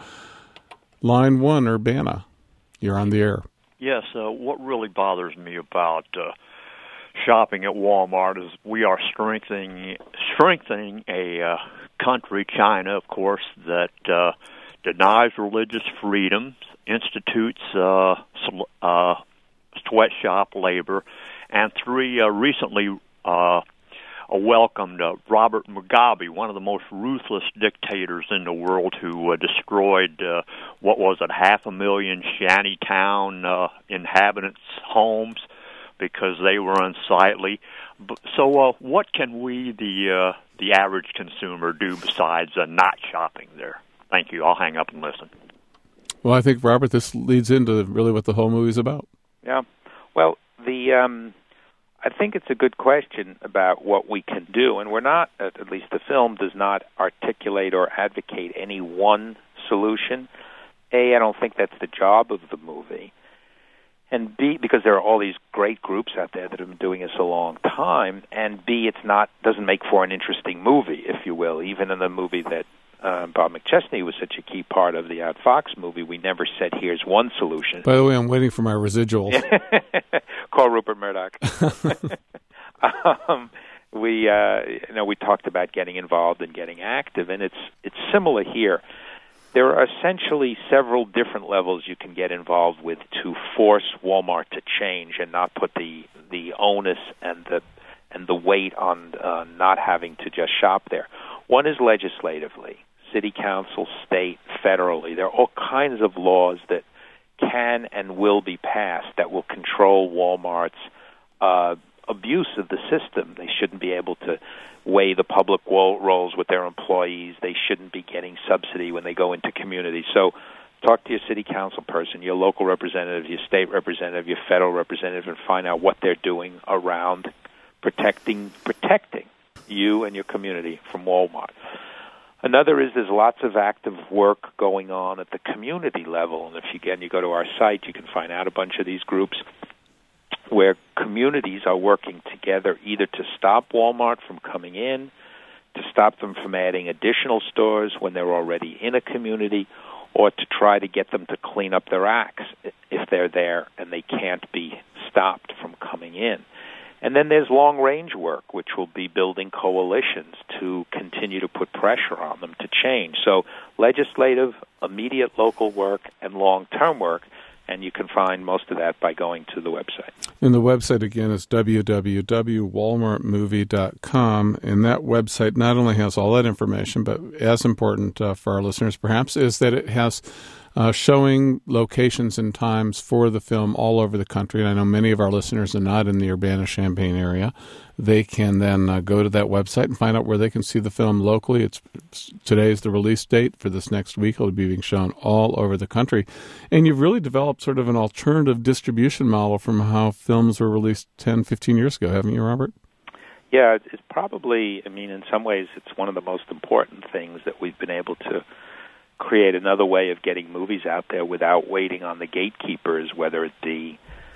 Line one, Urbana. You're on the air. Yes, uh, what really bothers me about uh, shopping at Walmart is we are strengthening strengthening a uh, country, China, of course, that uh, denies religious freedoms, institutes uh, uh, sweatshop labor, and three, uh, recently uh, welcomed uh, Robert Mugabe, one of the most ruthless dictators in the world, who uh, destroyed, uh, what was it, half a million shantytown uh, inhabitants' homes because they were unsightly. So uh, what can we, the uh, the average consumer, do besides uh, not shopping there? Thank you. I'll hang up and listen. Well, I think, Robert, this leads into really what the whole movie's about. Yeah. Well, the um, I think it's a good question about what we can do, and we're not, at least the film does not articulate or advocate any one solution. A, I don't think that's the job of the movie. And B, because there are all these great groups out there that have been doing this a long time, and B, it's not doesn't make for an interesting movie, if you will. Even in the movie that uh, Bob McChesney was such a key part of, the Out Fox movie, we never said, here's one solution. By the way, I'm waiting for my residuals. Call Rupert Murdoch. um, we, uh, you know, we talked about getting involved and getting active, and it's it's similar here. There are essentially several different levels you can get involved with to force Walmart to change and not put the the onus and the and the weight on uh, not having to just shop there. One is legislatively, city council, state, federally. There are all kinds of laws that can and will be passed that will control Walmart's uh, abuse of the system. They shouldn't be able to weigh the public roles with their employees. They shouldn't be getting subsidy when they go into communities. So talk to your city council person, your local representative, your state representative, your federal representative, and find out what they're doing around protecting protecting you and your community from Walmart. Another is there's lots of active work going on at the community level. And if you, again, you go to our site, you can find out a bunch of these groups where communities are working together either to stop Walmart from coming in, to stop them from adding additional stores when they're already in a community, or to try to get them to clean up their acts if they're there and they can't be stopped from coming in. And then there's long-range work, which will be building coalitions to continue to put pressure on them to change. So legislative, immediate local work, and long-term work, and you can find most of that by going to the website. And the website, again, is w w w dot walmart movie dot com, and that website not only has all that information, but as important uh, for our listeners, perhaps, is that it has uh, showing locations and times for the film all over the country. And I know many of our listeners are not in the Urbana-Champaign area. They can then uh, go to that website and find out where they can see the film locally. It's today is the release date for this next week. It'll be being shown all over the country. And you've really developed sort of an alternative distribution model from how films were released ten, fifteen years ago, haven't you, Robert? Yeah, it's probably, I mean, in some ways, it's one of the most important things that we've been able to create another way of getting movies out there without waiting on the gatekeepers, whether it be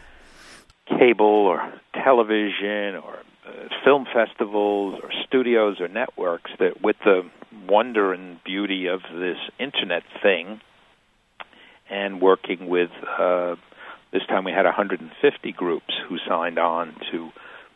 cable or television or uh, film festivals or studios or networks, that with the wonder and beauty of this Internet thing and working with, uh, this time we had one hundred fifty groups who signed on to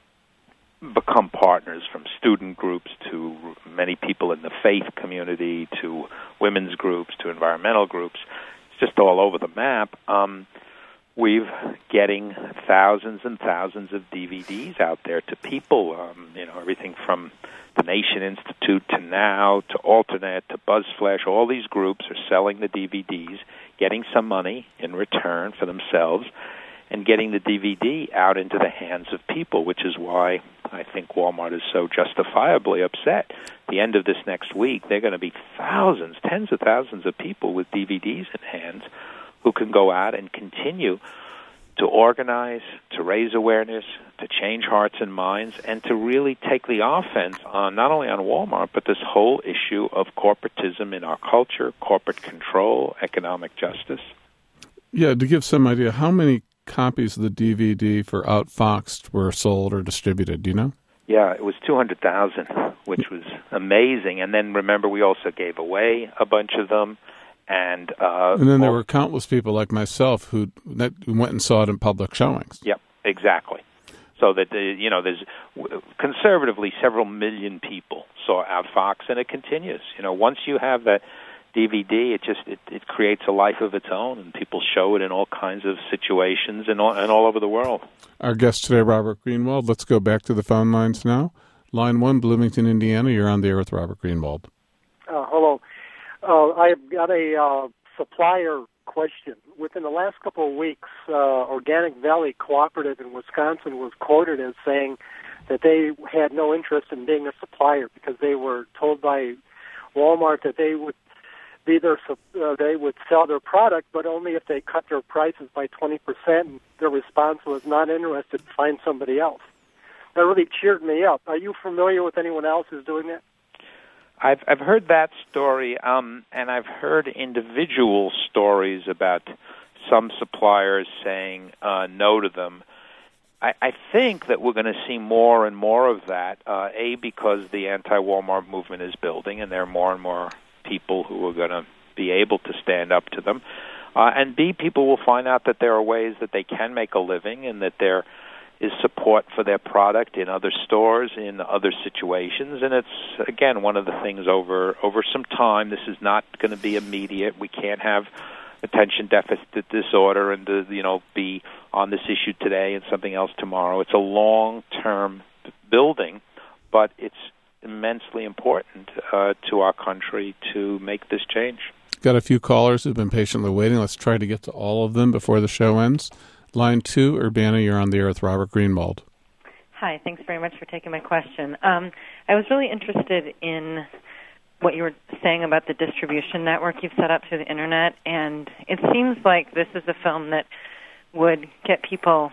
become partners, from student groups to many people in the faith community to women's groups to environmental groups. It's just all over the map. Um, we've getting thousands and thousands of D V Ds out there to people, um, you know, everything from the Nation Institute to Now to Alternate to BuzzFlash. All these groups are selling the D V Ds, getting some money in return for themselves, and getting the D V D out into the hands of people, which is why I think Walmart is so justifiably upset. At the end of this next week, there are going to be thousands, tens of thousands of people with D V Ds in hands who can go out and continue to organize, to raise awareness, to change hearts and minds, and to really take the offense on not only on Walmart, but this whole issue of corporatism in our culture, corporate control, economic justice. Yeah, to give some idea, how many copies of the D V D for Outfoxed were sold or distributed? Do you know? Yeah, it was two hundred thousand, which was amazing. And then remember, we also gave away a bunch of them. And uh, and then there were countless people like myself who, that, who went and saw it in public showings. Yep, exactly. So that, uh, you know, there's conservatively several million people saw Outfoxed, and it continues. You know, once you have that D V D, it just it, it creates a life of its own, and people show it in all kinds of situations and all, and all over the world. Our guest today, Robert Greenwald. Let's go back to the phone lines now. Line one, Bloomington, Indiana. You're on the air with Robert Greenwald. Uh, hello. Uh, I've got a uh, supplier question. Within the last couple of weeks, uh, Organic Valley Cooperative in Wisconsin was quoted as saying that they had no interest in being a supplier because they were told by Walmart that they would be their, uh, they would sell their product, but only if they cut their prices by twenty percent. And their response was not interested, find somebody else. That really cheered me up. Are you familiar with anyone else who's doing that? I've I've heard that story, um, and I've heard individual stories about some suppliers saying uh, no to them. I, I think that we're going to see more and more of that, uh, A, because the anti-Walmart movement is building, and there are more and more people who are going to be able to stand up to them, uh, and B, people will find out that there are ways that they can make a living and that there is support for their product in other stores, in other situations. And it's, again, one of the things over over some time. This is not going to be immediate. We can't have attention deficit disorder and, to, you know, be on this issue today and something else tomorrow. It's a long-term building, but it's immensely important uh, to our country to make this change. Got a few callers who've been patiently waiting. Let's try to get to all of them before the show ends. Line two, Urbana, you're on the air with Robert Greenwald. Hi, thanks very much for taking my question. Um, I was really interested in what you were saying about the distribution network you've set up through the Internet, and it seems like this is a film that would get people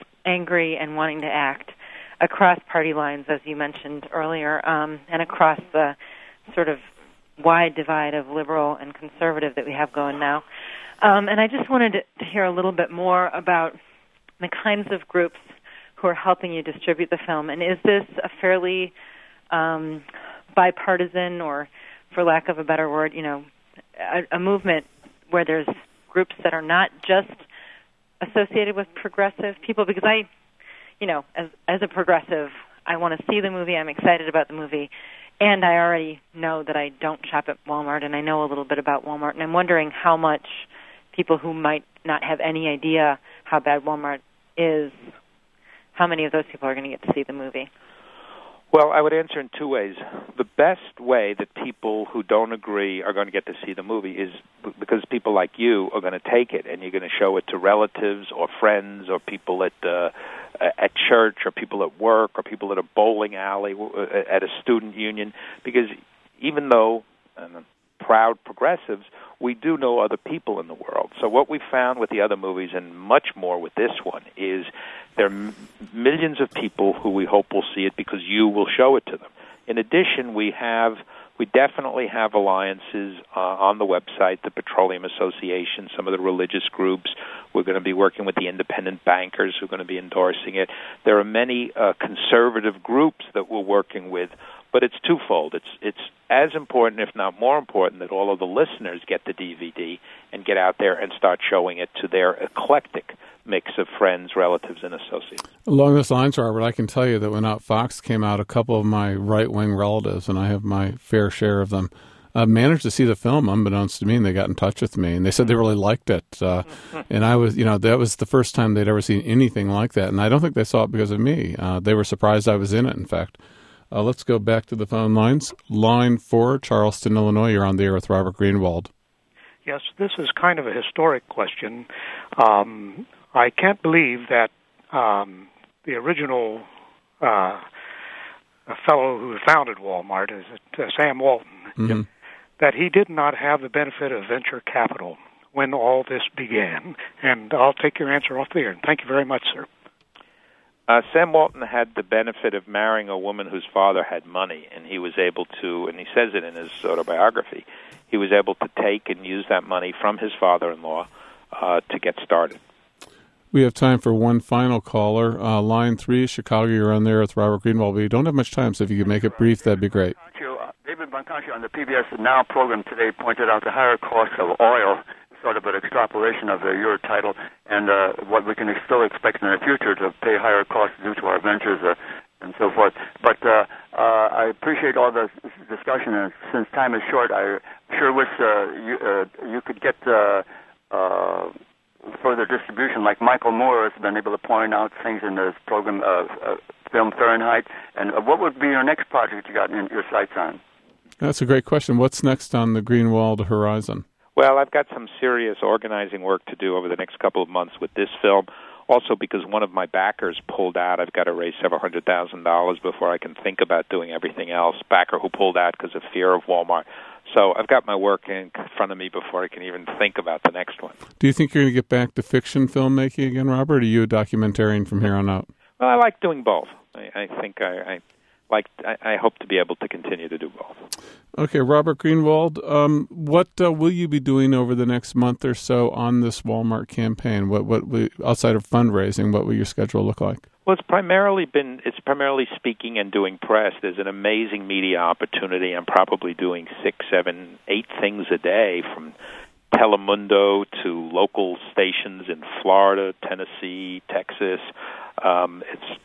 angry and wanting to act across party lines, as you mentioned earlier, um, and across the sort of wide divide of liberal and conservative that we have going now. Um, and I just wanted to hear a little bit more about the kinds of groups who are helping you distribute the film. And is this a fairly um, bipartisan, or, for lack of a better word, you know, a, a movement where there's groups that are not just associated with progressive people? Because I, you know, as as a progressive, I want to see the movie. I'm excited about the movie. And I already know that I don't shop at Walmart, and I know a little bit about Walmart. And I'm wondering how much people who might not have any idea how bad Walmart is, how many of those people are going to get to see the movie? Well, I would answer in two ways. The best way that people who don't agree are going to get to see the movie is because people like you are going to take it and you're going to show it to relatives or friends or people at uh, at church or people at work or people at a bowling alley, at a student union, because even though uh, proud progressives, we do know other people in the world. So what we found with the other movies, and much more with this one, is there are m- millions of people who we hope will see it because you will show it to them. In addition, we have we definitely have alliances uh, on the website, the Petroleum Association, some of the religious groups. We're going to be working with the independent bankers who are going to be endorsing it. There are many uh, conservative groups that we're working with, but it's twofold. It's it's as important, if not more important, that all of the listeners get the D V D and get out there and start showing it to their eclectic mix of friends, relatives, and associates. Along those lines, Robert, I can tell you that when Out Fox came out, a couple of my right-wing relatives, and I have my fair share of them, uh, managed to see the film unbeknownst to me, and they got in touch with me, and they said they really liked it. Uh, and I was, you know, that was the first time they'd ever seen anything like that, and I don't think they saw it because of me. Uh, they were surprised I was in it, in fact. Uh, let's go back to the phone lines. Line four, Charleston, Illinois. You're on the air with Robert Greenwald. Yes, this is kind of a historic question. Um, I can't believe that um, the original uh, fellow who founded Walmart, is it, uh, Sam Walton, mm-hmm. that he did not have the benefit of venture capital when all this began. And I'll take your answer off the air. Thank you very much, sir. Uh, Sam Walton had the benefit of marrying a woman whose father had money, and he was able to, and he says it in his autobiography, he was able to take and use that money from his father-in-law uh, to get started. We have time for one final caller. Uh, line three, Chicago, you're on there with Robert Greenwald. We don't have much time, so if you could make it brief, that'd be great. David Boncancio on the P B S Now program today pointed out the higher cost of oil, sort of an extrapolation of uh, your title, and uh, what we can still expect in the future to pay higher costs due to our ventures uh, and so forth. But uh, uh, I appreciate all the discussion, and since time is short, I sure wish uh, you, uh, you could get uh, uh, further distribution, like Michael Moore has been able to point out things in this program, uh, uh, film Fahrenheit. And uh, what would be your next project you got in your sights on? That's a great question. What's next on the Greenwald horizon? Well, I've got some serious organizing work to do over the next couple of months with this film. Also, because one of my backers pulled out, I've got to raise several hundred thousand dollars before I can think about doing everything else. Backer who pulled out because of fear of Walmart. So I've got my work in front of me before I can even think about the next one. Do you think you're going to get back to fiction filmmaking again, Robert, or are you a documentarian from here on out? Well, I like doing both. I, I think I... I Like, I, I hope to be able to continue to do both. Okay, Robert Greenwald, um, what uh, will you be doing over the next month or so on this Walmart campaign? What, what will, outside of fundraising, what will your schedule look like? Well, it's primarily been it's primarily speaking and doing press. There's an amazing media opportunity. I'm probably doing six, seven, eight things a day, from Telemundo to local stations in Florida, Tennessee, Texas. Um, it's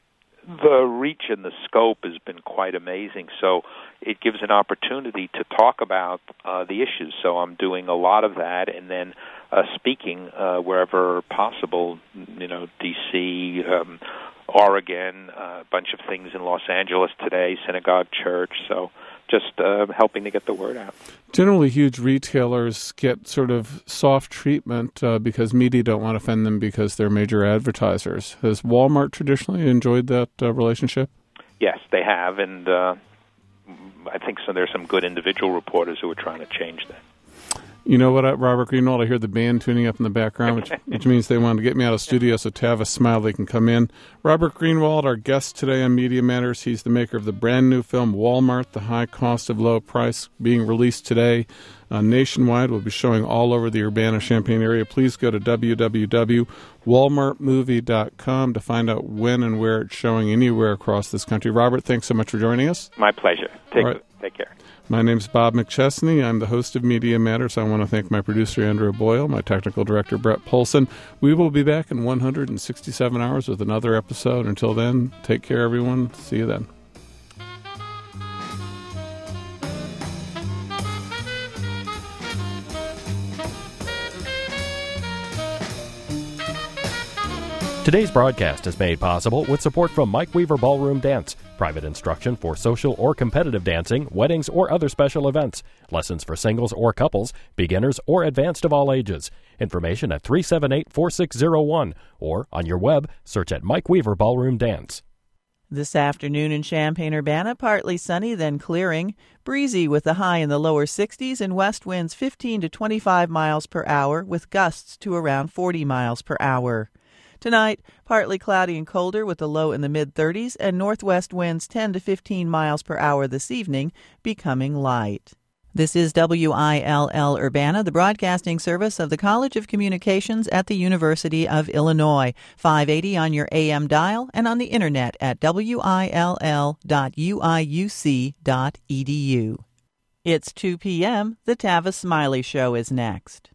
The reach and the scope has been quite amazing, so it gives an opportunity to talk about uh, the issues. So I'm doing a lot of that, and then uh, speaking uh, wherever possible, you know, D C, um, Oregon, uh, a bunch of things in Los Angeles today, Synagogue Church, so just uh, helping to get the word out. Generally, huge retailers get sort of soft treatment uh, because media don't want to offend them because they're major advertisers. Has Walmart traditionally enjoyed that uh, relationship? Yes, they have, and uh, I think so. There's some good individual reporters who are trying to change that. You know what, Robert Greenwald, I hear the band tuning up in the background, which, which means they want to get me out of studio so Tavis Smiley can come in. Robert Greenwald, our guest today on Media Matters. He's the maker of the brand new film Walmart, The High Cost of Low Price, being released today uh, nationwide. We'll be showing all over the Urbana-Champaign area. Please go to w w w dot walmart movie dot com to find out when and where it's showing anywhere across this country. Robert, thanks so much for joining us. My pleasure. Take, right. take care. My name's Bob McChesney. I'm the host of Media Matters. I want to thank my producer, Andrew Boyle, my technical director, Brett Polson. We will be back in one hundred sixty-seven hours with another episode. Until then, take care, everyone. See you then. Today's broadcast is made possible with support from Mike Weaver Ballroom Dance, Private instruction for social or competitive dancing, weddings, or other special events. Lessons for singles or couples, beginners or advanced of all ages. Information at three seven eight, four six zero one or on your web, search at Mike Weaver Ballroom Dance. This afternoon in Champaign-Urbana, partly sunny, then clearing. Breezy with a high in the lower sixties and west winds fifteen to twenty-five miles per hour with gusts to around forty miles per hour. Tonight, partly cloudy and colder with a low in the mid-thirties and northwest winds ten to fifteen miles per hour this evening, becoming light. This is W I L L Urbana, the broadcasting service of the College of Communications at the University of Illinois. five eighty on your A M dial and on the internet at W I L L dot U I U C dot E D U. It's two p.m. The Tavis Smiley Show is next.